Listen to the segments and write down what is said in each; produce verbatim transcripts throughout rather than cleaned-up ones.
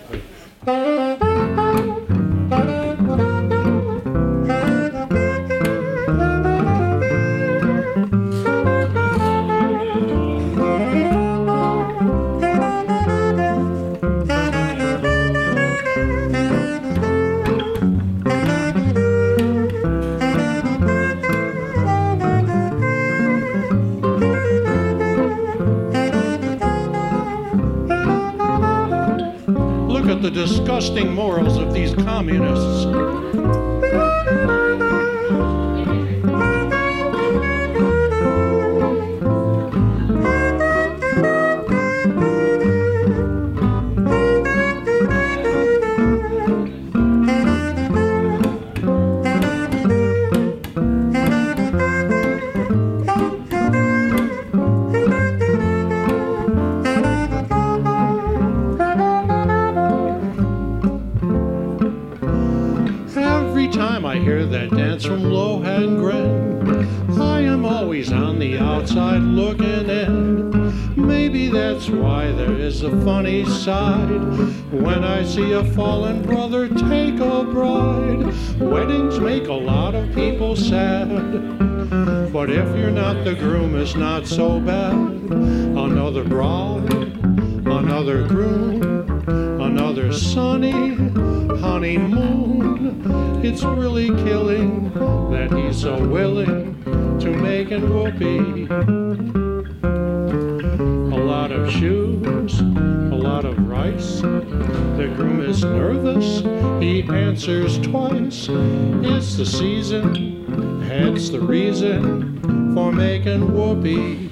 The disgusting morals of these communists. That dance from Lohengrin, I am always on the outside looking in. Maybe that's why there is a funny side when I see a fallen brother take a bride. Weddings make a lot of people sad, but if you're not the groom, it's not so bad. Another bride, another groom, another sunny honeymoon. It's really killing that he's so willing to make an whoopee. A lot of shoes, a lot of rice. The groom is nervous, he answers twice. It's the season, hence the reason for making whoopee.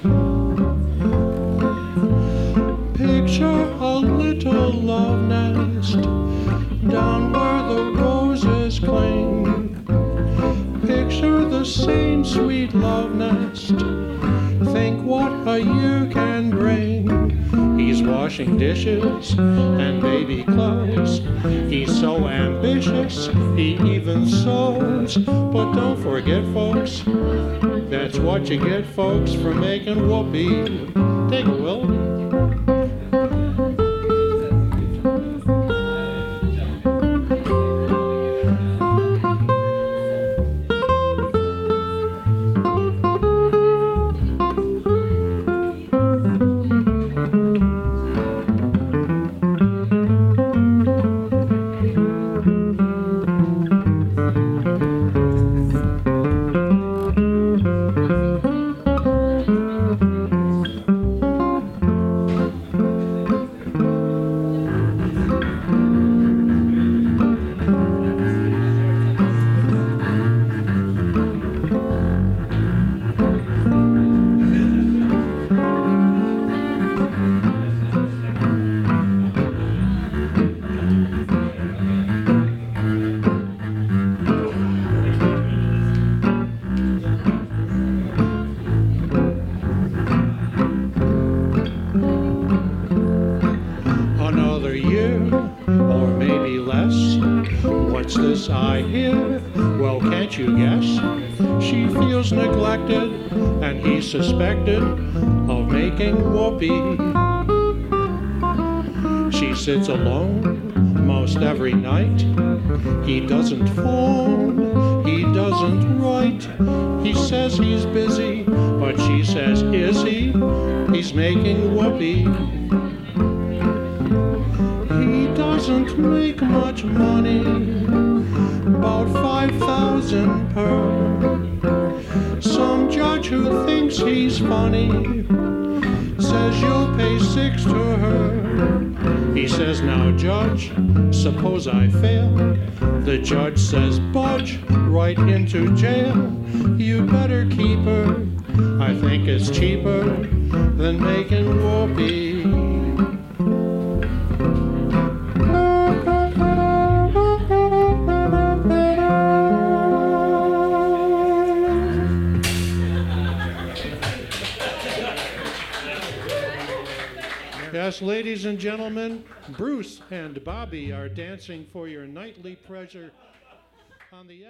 Picture a little love nest down where the roses cling. Picture the same sweet love nest. Think what a year can bring. He's washing dishes and baby clothes. He's so ambitious, he even sews. But don't forget, folks, that's what you get, folks, for making whoopee. Take it, Will. I hear, well, can't you guess? She feels neglected, and he's suspected of making whoopee. She sits alone most every night. He doesn't phone, he doesn't write. He says he's busy, but she says, is he? He's making whoopee. He doesn't make much money, about five thousand per. Some judge who thinks he's funny says you'll pay six to her. He says, now judge, suppose I fail. The judge says, budge right into jail. You better keep her, I think it's cheaper than making whoopee. Yes, ladies and gentlemen, Bruce and Bobby are dancing for your nightly pleasure on the